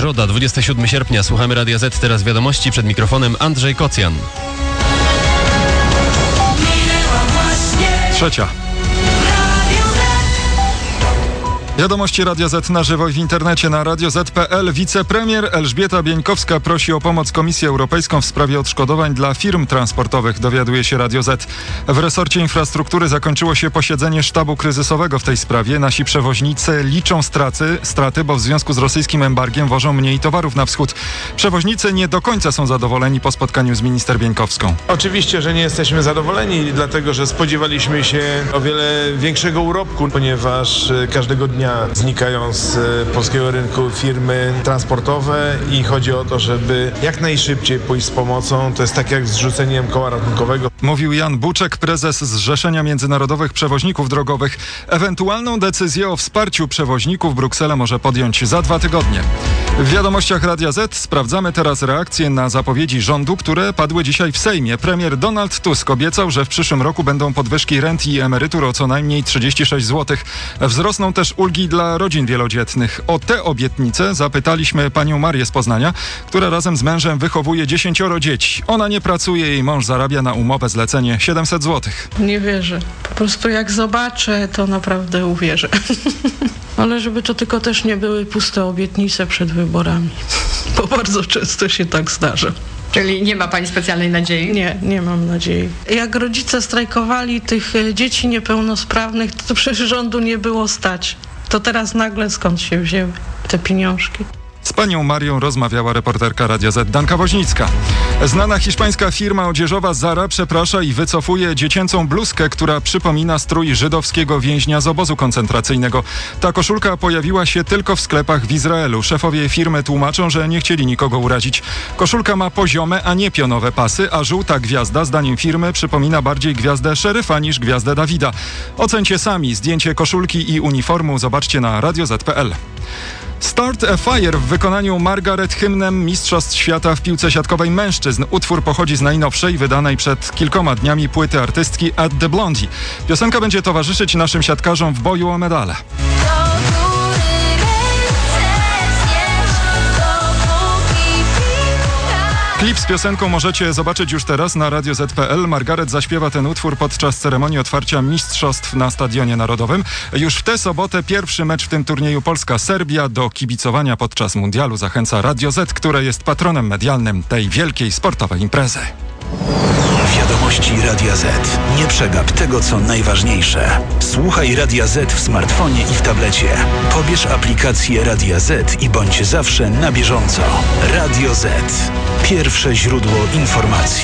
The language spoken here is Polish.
Środa, 27 sierpnia. Słuchamy Radia Z. Teraz wiadomości, przed mikrofonem Andrzej Kocjan. 3. Wiadomości Radia Z na żywo i w internecie na radioz.pl. Wicepremier Elżbieta Bieńkowska prosi o pomoc Komisję Europejską w sprawie odszkodowań dla firm transportowych, dowiaduje się Radio Z. W resorcie infrastruktury zakończyło się posiedzenie sztabu kryzysowego w tej sprawie. Nasi przewoźnicy liczą straty, bo w związku z rosyjskim embargiem wożą mniej towarów na wschód. Przewoźnicy nie do końca są zadowoleni po spotkaniu z minister Bieńkowską. Oczywiście, że nie jesteśmy zadowoleni, dlatego że spodziewaliśmy się o wiele większego urobku, ponieważ każdego dnia znikają z polskiego rynku firmy transportowe i chodzi o to, żeby jak najszybciej pójść z pomocą. To jest tak jak z rzuceniem koła ratunkowego. Mówił Jan Buczek, prezes Zrzeszenia Międzynarodowych Przewoźników Drogowych. Ewentualną decyzję o wsparciu przewoźników Bruksela może podjąć za 2 tygodnie. W wiadomościach Radia Z sprawdzamy teraz reakcje na zapowiedzi rządu, które padły dzisiaj w Sejmie. Premier Donald Tusk obiecał, że w przyszłym roku będą podwyżki rent i emerytur o co najmniej 36 zł. Wzrosną też ulgi dla rodzin wielodzietnych. O te obietnice zapytaliśmy panią Marię z Poznania, która razem z mężem wychowuje 10 dzieci. Ona nie pracuje, jej mąż zarabia na umowę zlecenie 700 zł. Nie wierzę. Po prostu jak zobaczę, to naprawdę uwierzę. Ale żeby to tylko też nie były puste obietnice przed wyborami, bo bardzo często się tak zdarza. Czyli nie ma pani specjalnej nadziei? Nie mam nadziei. Jak rodzice strajkowali tych dzieci niepełnosprawnych, to przecież rządu nie było stać. To teraz nagle skąd się wzięły te pieniążki? Z panią Marią rozmawiała reporterka Radia Z Danka Woźnicka. Znana hiszpańska firma odzieżowa Zara przeprasza i wycofuje dziecięcą bluzkę, która przypomina strój żydowskiego więźnia z obozu koncentracyjnego. Ta koszulka pojawiła się tylko w sklepach w Izraelu. Szefowie firmy tłumaczą, że nie chcieli nikogo urazić. Koszulka ma poziome, a nie pionowe pasy, a żółta gwiazda, zdaniem firmy, przypomina bardziej gwiazdę szeryfa niż gwiazdę Dawida. Ocencie sami. Zdjęcie koszulki i uniformu zobaczcie na radioz.pl. Start a Fire w wykonaniu Margaret hymnem Mistrzostw Świata w piłce siatkowej mężczyzn. Utwór pochodzi z najnowszej, wydanej przed kilkoma dniami płyty artystki At The Blondie. Piosenka będzie towarzyszyć naszym siatkarzom w boju o medale. Klip z piosenką możecie zobaczyć już teraz na radioz.pl. Margaret zaśpiewa ten utwór podczas ceremonii otwarcia Mistrzostw na Stadionie Narodowym. Już w tę sobotę pierwszy mecz w tym turnieju Polska-Serbia. Do kibicowania podczas mundialu zachęca Radio Z, które jest patronem medialnym tej wielkiej sportowej imprezy. Wiadomości Radia Z. Nie przegap tego, co najważniejsze. Słuchaj Radia Z w smartfonie i w tablecie. Pobierz aplikację Radia Z i bądź zawsze na bieżąco. Radio Z. Pierwsze źródło informacji.